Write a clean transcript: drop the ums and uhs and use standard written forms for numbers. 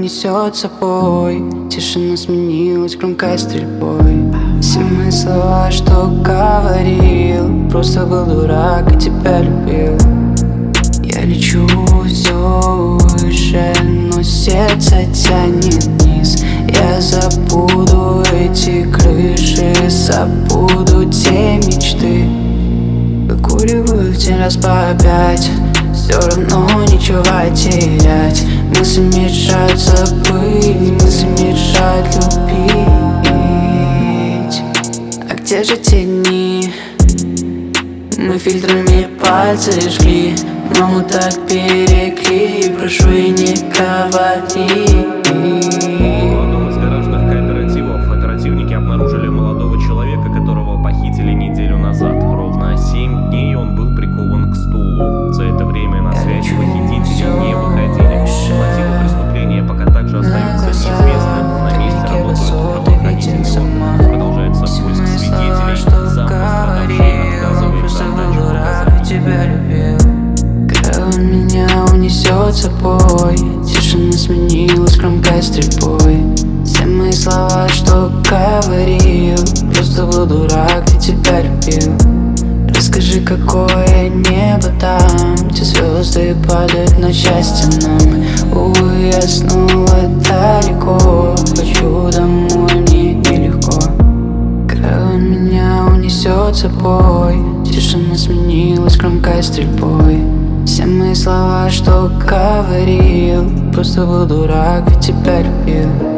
унесет с собой. Тишина сменилась громкой стрельбой. Все мои слова, что говорил, просто был дурак и тебя любил. Я лечу все выше, но сердце тянет вниз. Я забуду эти крыши, забуду те мечты. Выкуриваю в день раз по опять, все равно ничего терять. Мысли мешают забыть, мысли мешают любить. А где же те дни? Мы фильтрами пальцы жгли, маму так перекли, прошу и не говори. В одном из гаражных кооперативов оперативники обнаружили молодого человека, которого похитили неделю назад. Ровно 7 дней он был прикован к стулу. За это время на связь похитители не выходили. Мотивы преступления пока также остаются неизвестны. На месте работают правоохранительные органы. Продолжается поиск свидетелей. Сам пострадавший отказывается от дачи показаний. Когда он меня унесет с собой, тишина сменилась громкой стрельбой. Все мои слова, что говорил, просто был дурак и тебя любил. Расскажи, какое небо там, где звезды падают на счастье нам. Увы, я снова далеко, хочу домой, мне нелегко. Когда он меня унесет с собой, тишина сменилась громкой стрельбой. Все мои слова, что говорил, просто был дурак, ведь тебя любил.